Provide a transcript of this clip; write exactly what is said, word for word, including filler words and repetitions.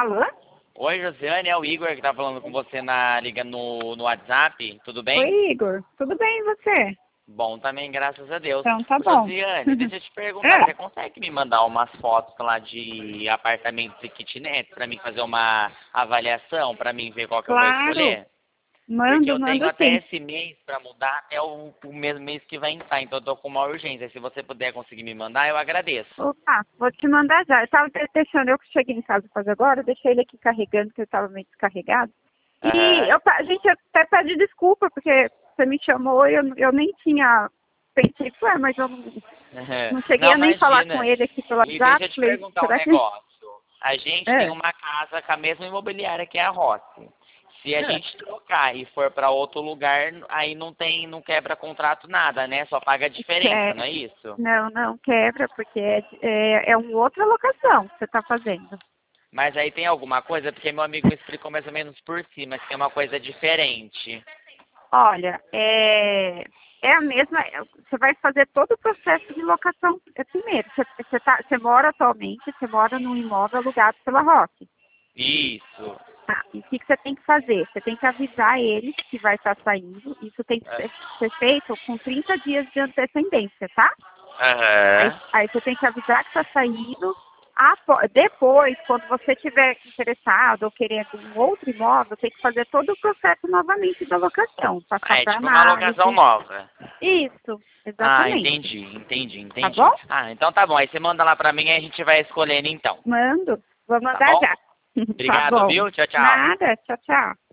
Alô? Oi, Josiane, é o Igor que tá falando com você na liga no, no WhatsApp, tudo bem? Oi, Igor. Tudo bem, e você? Bom também, graças a Deus. Então tá Ô, bom. Josiane, deixa eu te perguntar, É. você consegue me mandar umas fotos lá de apartamentos e kitnet pra mim fazer uma avaliação, pra mim ver qual que eu vou Claro. escolher? Porque Mando, eu tenho mando até sim. esse mês pra mudar até o, o mesmo mês que vai entrar, então eu tô com uma urgência. Se você puder conseguir me mandar, eu agradeço. Opa, vou te mandar já. Eu tava de- deixando, eu que cheguei em casa quase agora, eu deixei ele aqui carregando, porque eu tava meio descarregado. E Aham. eu, pa- a gente até pede desculpa, porque você me chamou e eu, eu nem tinha... Pensei, ué, mas eu não, não cheguei Não, a nem falar com imagina. ele aqui pelo E deixa WhatsApp. eu te Falei, perguntar um será que... negócio. A gente tem É, uma casa com a mesma imobiliária que é a Rossi. Se a é. gente trocar e for para outro lugar, aí não tem, não quebra contrato nada, né? Só paga a diferença, Quer, não é isso? não, não quebra, porque é, é, é uma outra locação que você está fazendo. Mas aí tem alguma coisa, porque meu amigo me explicou mais ou menos por cima, que é uma coisa diferente. Olha, é, é a mesma. é, Você vai fazer todo o processo de locação é, primeiro. Você, você, tá, você mora atualmente, você mora num imóvel alugado pela Rock. Isso. Tá, e o que, que você tem que fazer? Você tem que avisar eles que vai estar saindo. Isso tem que ser, ser feito com trinta dias de antecedência, tá? Aí, Aham. aí você tem que avisar que está saindo. Apo- Depois, quando você estiver interessado ou querendo um outro imóvel, tem que fazer todo o processo novamente da locação, passar Ah, é para tipo uma locação análise. nova. Isso, Ah, exatamente. entendi, entendi, Tá entendi. bom? Ah, então tá bom. Aí você manda lá pra mim e a gente vai escolhendo então. Mando. Vou Tá mandar bom? já. Tá Obrigado, bom. viu? Tchau, tchau. Nada. Tchau, tchau.